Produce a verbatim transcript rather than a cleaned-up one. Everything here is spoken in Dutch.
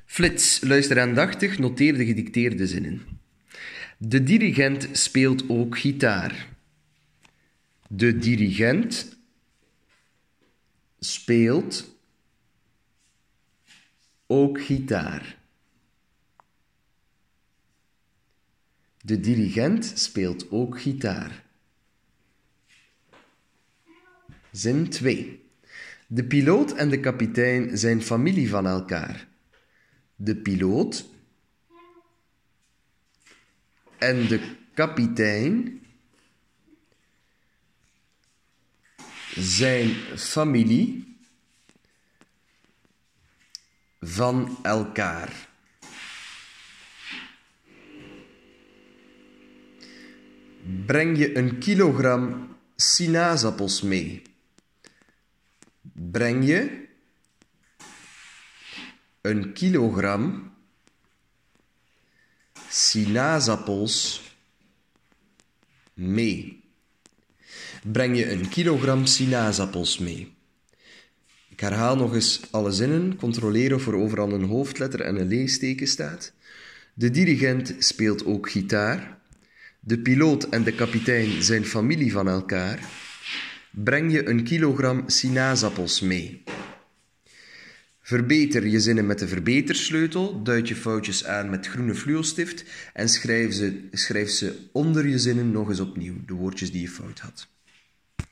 Flits, luister aandachtig, noteer de gedicteerde zinnen. De dirigent speelt ook gitaar. De dirigent speelt ook gitaar. De dirigent speelt ook gitaar. Zin twee. De piloot en de kapitein zijn familie van elkaar. De piloot en de kapitein zijn familie van elkaar. Breng je een kilogram sinaasappels mee? Breng je een kilogram sinaasappels mee? Breng je een kilogram sinaasappels mee? Ik herhaal nog eens alle zinnen. Controleer of er overal een hoofdletter en een leesteken staat. De dirigent speelt ook gitaar. De piloot en de kapitein zijn familie van elkaar. Breng je een kilogram sinaasappels mee? Verbeter je zinnen met de verbetersleutel, duid je foutjes aan met groene fluostift en schrijf ze, schrijf ze onder je zinnen nog eens opnieuw, de woordjes die je fout had.